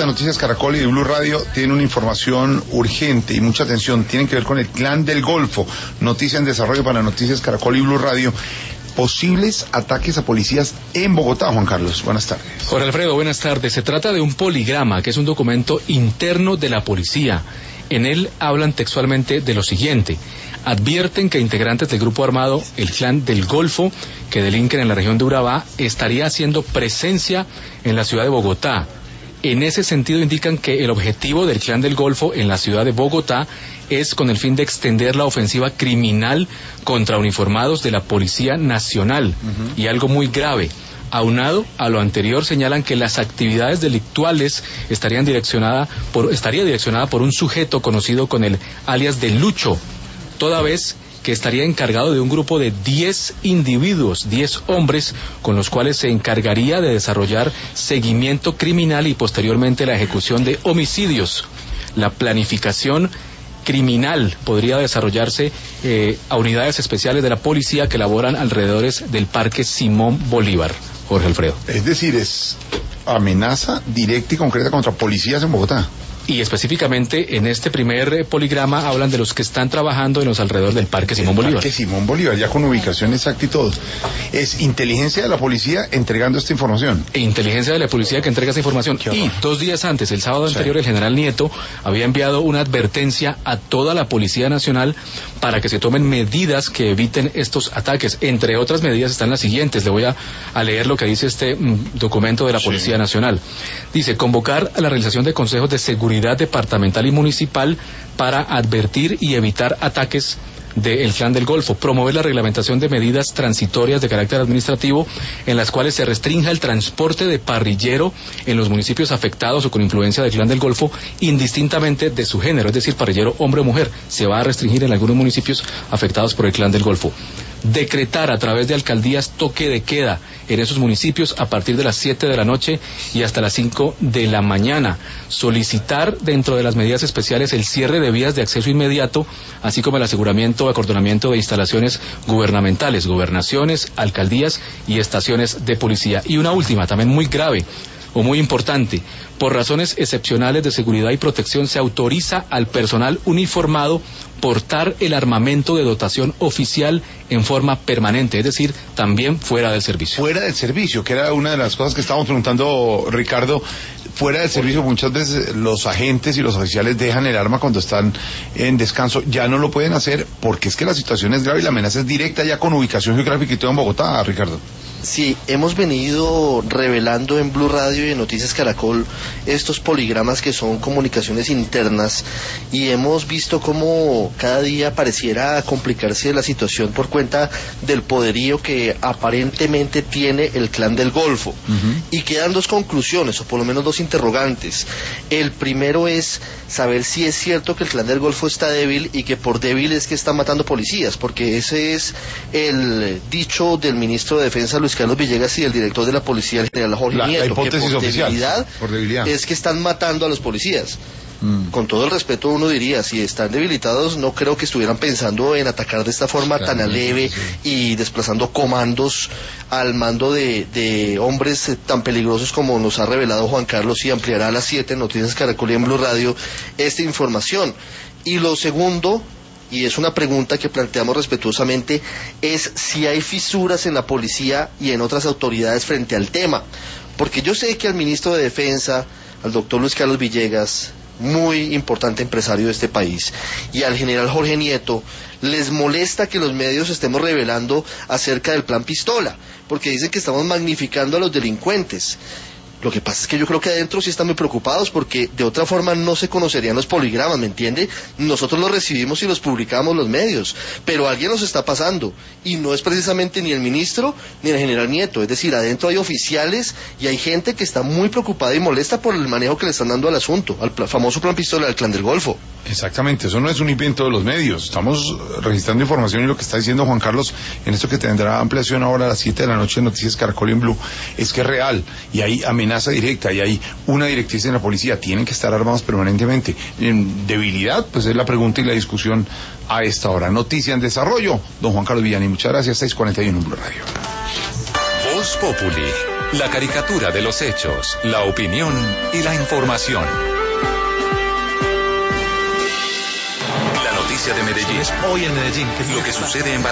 de Noticias Caracol y de Blue Radio tiene una información urgente y mucha atención. Tienen que ver con el Clan del Golfo. Noticia en desarrollo para Noticias Caracol y Blue Radio. Posibles ataques a policías en Bogotá. Juan Carlos, buenas tardes. Jorge Alfredo, buenas tardes. Se trata de un poligrama, que es un documento interno de la policía. En él hablan textualmente de lo siguiente: advierten que integrantes del grupo armado, el Clan del Golfo, que delinquen en la región de Urabá, estaría haciendo presencia en la ciudad de Bogotá. En ese sentido indican que el objetivo del Clan del Golfo en la ciudad de Bogotá es con el fin de extender la ofensiva criminal contra uniformados de la Policía Nacional. Y algo muy grave: aunado a lo anterior, señalan que las actividades delictuales estaría direccionada por un sujeto conocido con el alias de Lucho, toda vez que estaría encargado de un grupo de 10 individuos, 10 hombres, con los cuales se encargaría de desarrollar seguimiento criminal y posteriormente la ejecución de homicidios. La planificación criminal podría desarrollarse a unidades especiales de la policía que laboran alrededores del Parque Simón Bolívar. Jorge Alfredo. Es decir, es amenaza directa y concreta contra policías en Bogotá. Y específicamente en este primer poligrama hablan de los que están trabajando en los alrededores del Parque Simón Bolívar. Parque Simón Bolívar, ya con ubicación exacta y todo. Es inteligencia de la policía entregando esta información. Inteligencia de la policía que entrega esta información. Y 2 días antes, el sábado anterior, el general Nieto había enviado una advertencia a toda la Policía Nacional para que se tomen medidas que eviten estos ataques. Entre otras medidas están las siguientes. Le voy a leer lo que dice este documento de la Policía Nacional. Dice: convocar a la realización de consejos de seguridad departamental y municipal para advertir y evitar ataques del Clan del Golfo, promover la reglamentación de medidas transitorias de carácter administrativo en las cuales se restrinja el transporte de parrillero en los municipios afectados o con influencia del Clan del Golfo, indistintamente de su género, es decir, parrillero hombre o mujer. Se va a restringir en algunos municipios afectados por el Clan del Golfo. Decretar a través de alcaldías toque de queda en esos municipios a partir de las 7 de la noche y hasta las 5 de la mañana. Solicitar dentro de las medidas especiales el cierre de vías de acceso inmediato, así como el aseguramiento o acordonamiento de instalaciones gubernamentales, gobernaciones, alcaldías y estaciones de policía. Y una última, también muy grave o muy importante: por razones excepcionales de seguridad y protección se autoriza al personal uniformado portar el armamento de dotación oficial en forma permanente, es decir, también fuera del servicio. Fuera del servicio, que era una de las cosas que estábamos preguntando, Ricardo. Fuera del servicio, muchas veces los agentes y los oficiales dejan el arma cuando están en descanso. Ya no lo pueden hacer porque es que la situación es grave y la amenaza es directa, ya con ubicación geográfica y todo en Bogotá, Ricardo. Sí, hemos venido revelando en Blue Radio y en Noticias Caracol estos poligramas que son comunicaciones internas, y hemos visto cómo cada día pareciera complicarse la situación por cuenta del poderío que aparentemente tiene el Clan del Golfo. Y quedan 2 conclusiones, o por lo menos 2 interrogantes. El primero es saber si es cierto que el Clan del Golfo está débil y que por débil es que está matando policías, porque ese es el dicho del ministro de Defensa, Luis Carlos Villegas, y el director de la policía, el general Jorge Nieto, la hipótesis que por debilidad es que están matando a los policías. Con todo el respeto, uno diría, si están debilitados, no creo que estuvieran pensando en atacar de esta forma tan aleve y desplazando comandos al mando de hombres tan peligrosos como nos ha revelado Juan Carlos, y ampliará a las 7 en Noticias Caracol y en Blue Radio esta información. Y lo segundo, y es una pregunta que planteamos respetuosamente, es si hay fisuras en la policía y en otras autoridades frente al tema. Porque yo sé que al ministro de Defensa, al doctor Luis Carlos Villegas, muy importante empresario de este país, y al general Jorge Nieto, les molesta que los medios estemos revelando acerca del plan Pistola, porque dicen que estamos magnificando a los delincuentes. Lo que pasa es que yo creo que adentro sí están muy preocupados, porque de otra forma no se conocerían los poligramas, ¿me entiende? Nosotros los recibimos y los publicamos los medios, pero alguien los está pasando, y no es precisamente ni el ministro ni el general Nieto. Es decir, adentro hay oficiales y hay gente que está muy preocupada y molesta por el manejo que le están dando al asunto, al famoso plan Pistola del Clan del Golfo. Exactamente, eso no es un invento de los medios. Estamos registrando información, y lo que está diciendo Juan Carlos en esto que tendrá ampliación ahora a las 7 de la noche en Noticias Caracol y en Blue, es que es real, y hay amenaza directa, y hay una directriz en la policía: tienen que estar armados permanentemente. En debilidad, pues es la pregunta y la discusión a esta hora. Noticia en desarrollo, don Juan Carlos Villani, muchas gracias. 6:41 en Blue Radio. Voz Populi, la caricatura de los hechos, la opinión y la información. La noticia de Medellín. Hoy en Medellín. Lo que sucede en